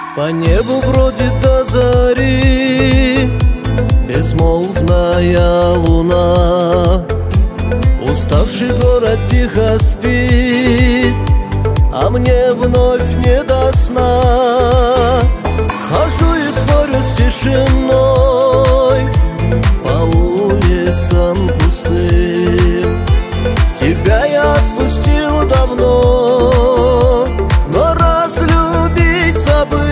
По небу бродит до зари безмолвная луна. Уставший город тихо спит, а мне вновь не до сна. Хожу и спорю с тишиной по улицам пустым. Тебя я отпустил давно, но разлюбить забыл.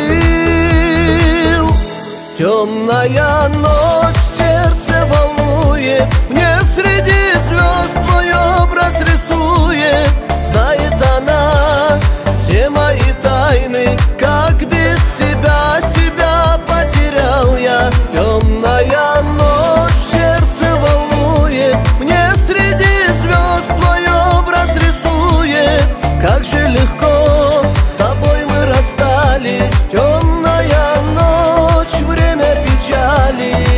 Темная ночь в сердце волнует, мне среди звезд твой образ рисует. Знает она все мои тайны, как без тебя себя потерял я. Темная ночь в сердце волнует, мне среди звезд твой образ рисует. Как же легко с тобой мы расстались. Темная ночь, время печали.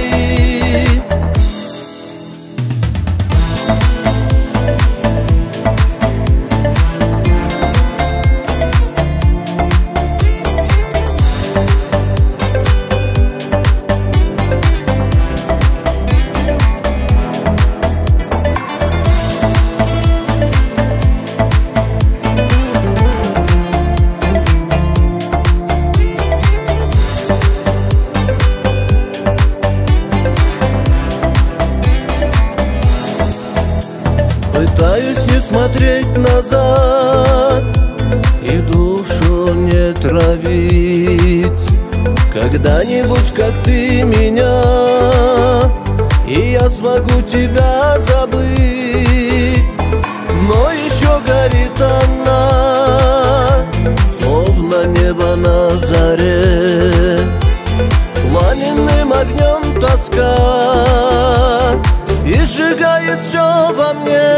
Пытаюсь не смотреть назад и душу не травить. Когда-нибудь, как ты меня, и я смогу тебя забыть. Но еще горит она, словно небо на заре. Пламенным огнем тоска и сжигает все во мне.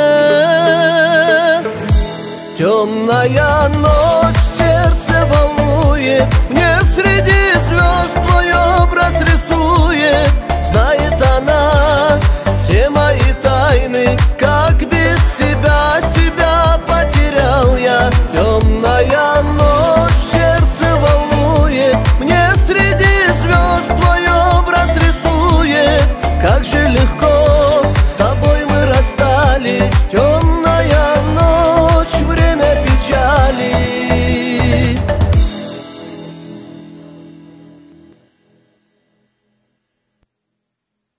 Темная ночь в сердце волнует, мне среди звезд твой образ рисует. Знает она все мои тайны, как без тебя себя потерял я. Темная